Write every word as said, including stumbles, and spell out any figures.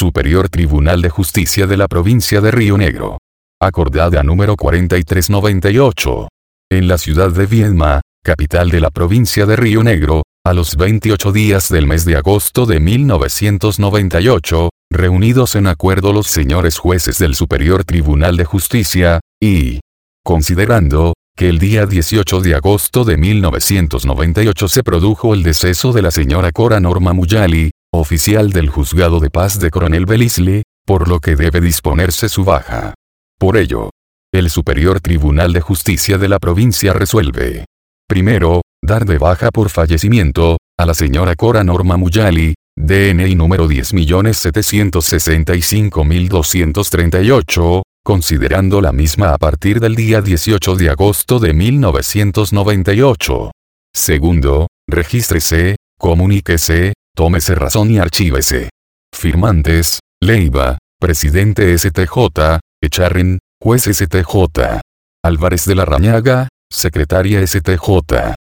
Superior Tribunal de Justicia de la Provincia de Río Negro. Acordada número cuarenta y tres noventa y ocho. En la ciudad de Viedma, capital de la provincia de Río Negro, a los veintiocho días del mes de agosto de mil novecientos noventa y ocho, reunidos en acuerdo los señores jueces del Superior Tribunal de Justicia, y considerando que el día dieciocho de agosto de mil novecientos noventa y ocho se produjo el deceso de la señora Cora Norma Muyali, oficial del Juzgado de Paz de Coronel Belisle, por lo que debe disponerse su baja. Por ello, el Superior Tribunal de Justicia de la provincia resuelve: primero, dar de baja por fallecimiento a la señora Cora Norma Muyali, D N I número diez millones setecientos sesenta y cinco mil doscientos treinta y ocho, considerando la misma a partir del día dieciocho de agosto de mil novecientos noventa y ocho. Segundo, regístrese, comuníquese, tómese razón y archívese. Firmantes: Leiva, presidente S T J, Echarren, juez S T J. Álvarez de la Rañaga, secretaria S T J.